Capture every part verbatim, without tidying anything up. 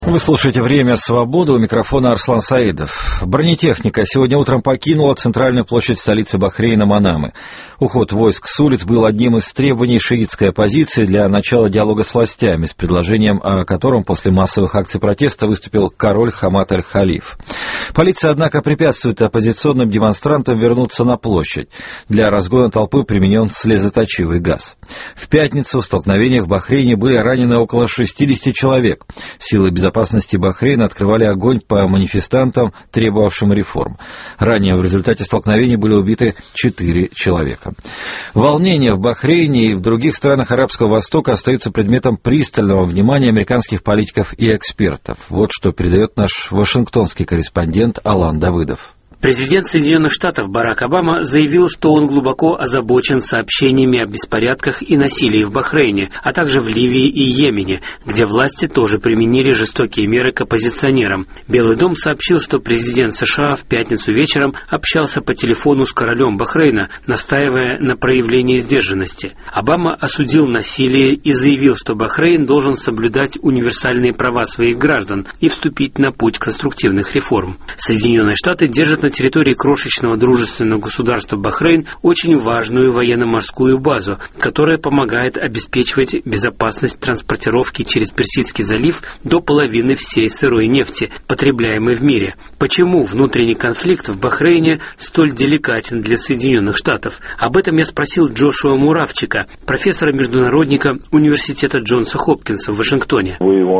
Вы слушаете «Время свободы», у микрофона Арслан Саидов. Бронетехника сегодня утром покинула центральную площадь столицы Бахрейна Манамы. Уход войск с улиц был одним из требований шиитской оппозиции для начала диалога с властями, с предложением о котором после массовых акций протеста выступил король Хамад аль-Халиф. Полиция, однако, препятствует оппозиционным демонстрантам вернуться на площадь. Для разгона толпы применен слезоточивый газ. В пятницу в столкновениях в Бахрейне были ранены около шестидесяти человек. Силы безопасности Бахрейна открывали огонь по манифестантам, требовавшим реформ. Ранее в результате столкновений были убиты четыре человека. Волнения в Бахрейне и в других странах Арабского Востока остаются предметом пристального внимания американских политиков и экспертов. Вот что передает наш вашингтонский корреспондент Алан Давыдов. Президент Соединенных Штатов Барак Обама заявил, что он глубоко озабочен сообщениями о беспорядках и насилии в Бахрейне, а также в Ливии и Йемене, где власти тоже применили жестокие меры к оппозиционерам. Белый дом сообщил, что президент США в пятницу вечером общался по телефону с королем Бахрейна, настаивая на проявлении сдержанности. Обама осудил насилие и заявил, что Бахрейн должен соблюдать универсальные права своих граждан и вступить на путь конструктивных реформ. Соединенные Штаты держат на территории крошечного дружественного государства Бахрейн очень важную военно-морскую базу, которая помогает обеспечивать безопасность транспортировки через Персидский залив до половины всей сырой нефти, потребляемой в мире. Почему внутренний конфликт в Бахрейне столь деликатен для Соединенных Штатов? Об этом я спросил Джошуа Муравчика, профессора-международника Университета Джонса Хопкинса в Вашингтоне.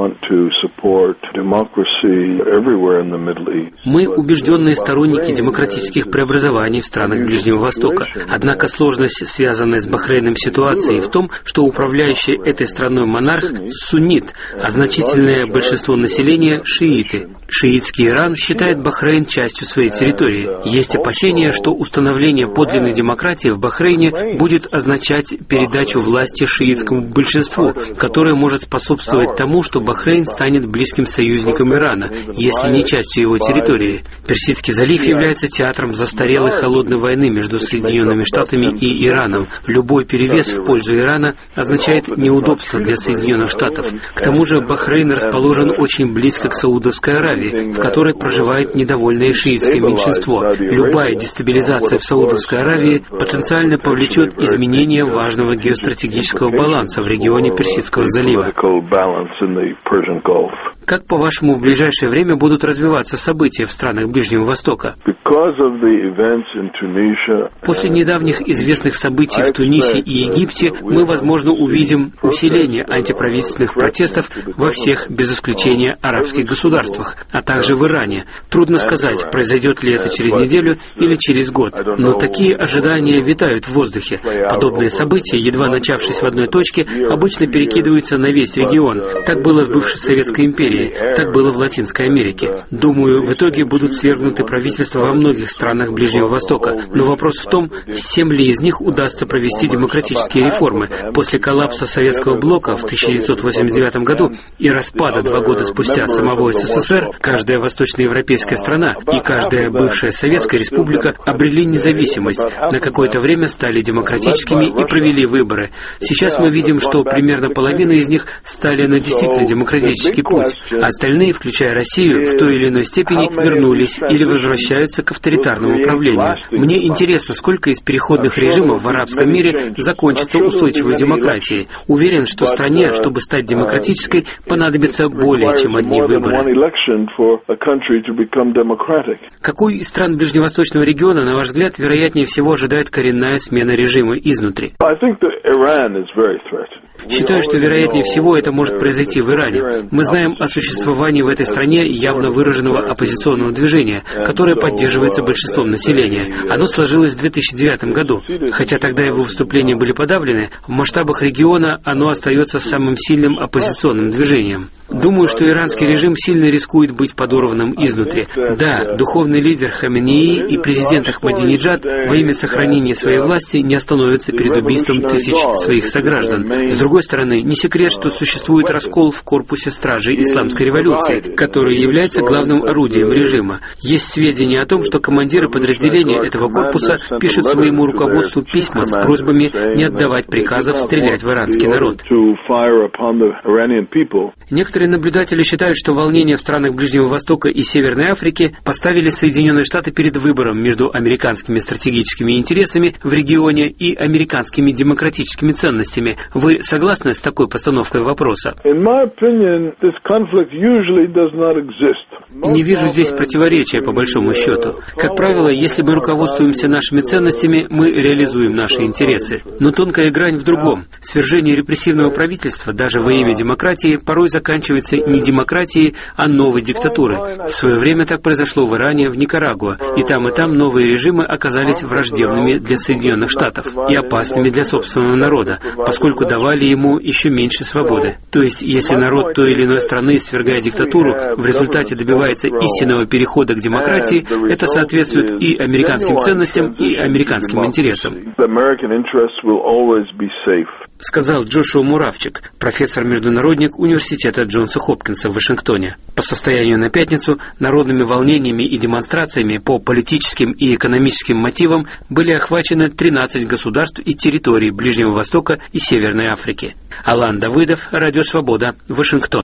Мы убежденные сторонники демократических преобразований в странах Ближнего Востока. Однако сложность, связанная с Бахрейном ситуацией, в том, что управляющий этой страной монарх суннит, а значительное большинство населения – шииты. Шиитский Иран считает Бахрейн частью своей территории. Есть опасения, что установление подлинной демократии в Бахрейне будет означать передачу власти шиитскому большинству, которое может способствовать тому, что Бахрейн станет близким союзником Ирана, если не частью его территории. Персидский залив является театром застарелой холодной войны между Соединенными Штатами и Ираном. Любой перевес в пользу Ирана означает неудобство для Соединенных Штатов. К тому же Бахрейн расположен очень близко к Саудовской Аравии, в которой проживает недовольное шиитское меньшинство. Любая дестабилизация в Саудовской Аравии потенциально повлечет изменение важного геостратегического баланса в регионе Персидского залива. Как, по-вашему, в ближайшее время будут развиваться события в странах Ближнего Востока? После недавних известных событий в Тунисе и Египте мы, возможно, увидим усиление антиправительственных протестов во всех, без исключения, арабских государствах, а также в Иране. Трудно сказать, произойдет ли это через неделю или через год, но такие ожидания витают в воздухе. Подобные события, едва начавшись в одной точке, обычно перекидываются на весь регион. Так было с бывшей Советской империей, так было в Латинской Америке. Думаю, в итоге будут свергнуты правительства во многих странах Ближнего Востока, но вопрос в том, всем ли из них удастся провести демократические реформы. После коллапса Советского блока в тысяча девятьсот восемьдесят девятом году и распада два года спустя самого СССР, каждая восточноевропейская страна и каждая бывшая Советская республика обрели независимость, на какое-то время стали демократическими и провели выборы. Сейчас мы видим, что примерно половина из них стали на действительно демократический путь, а остальные, включая Россию, в той или иной степени вернулись или возвращаются к авторитарному управлению. Мне интересно, сколько из переходных режимов в арабском мире закончится устойчивой демократией. Уверен, что стране, чтобы стать демократической, понадобится более чем одни выборы. Какой из стран ближневосточного региона, на ваш взгляд, вероятнее всего ожидает коренная смена режима изнутри? Считаю, что вероятнее всего это может произойти в Иране. Мы знаем о существовании в этой стране явно выраженного оппозиционного движения, которое поддерживается большинством населения. Оно сложилось в две тысячи девятом году. Хотя тогда его выступления были подавлены, в масштабах региона оно остается самым сильным оппозиционным движением. Думаю, что иранский режим сильно рискует быть подорванным изнутри. Да, духовный лидер Хаменеи и президент Ахмадинеджад во имя сохранения своей власти не остановятся перед убийством тысяч своих сограждан. С другой стороны, не секрет, что существует раскол в корпусе стражей исламской революции, который является главным орудием режима. Есть сведения о том, что что командиры подразделения этого корпуса пишут своему руководству письма с просьбами не отдавать приказов стрелять в иранский народ. Некоторые наблюдатели считают, что волнения в странах Ближнего Востока и Северной Африки поставили Соединенные Штаты перед выбором между американскими стратегическими интересами в регионе и американскими демократическими ценностями. Вы согласны с такой постановкой вопроса? Не вижу здесь противоречия, по большому счету. Как правило, если мы руководствуемся нашими ценностями, мы реализуем наши интересы. Но тонкая грань в другом. Свержение репрессивного правительства, даже во имя демократии, порой заканчивается не демократией, а новой диктатурой. В свое время так произошло в Иране, в Никарагуа. И там, и там новые режимы оказались враждебными для Соединенных Штатов и опасными для собственного народа, поскольку давали ему еще меньше свободы. То есть, если народ той или иной страны, свергая диктатуру, в результате добивается истинного перехода к демократии, это соответствует и американским ценностям, и американским интересам. Сказал Джошуа Муравчик, профессор-международник Университета Джонса Хопкинса в Вашингтоне. По состоянию на пятницу народными волнениями и демонстрациями по политическим и экономическим мотивам были охвачены тринадцать государств и территорий Ближнего Востока и Северной Африки. Алан Давыдов, Радио Свобода, Вашингтон.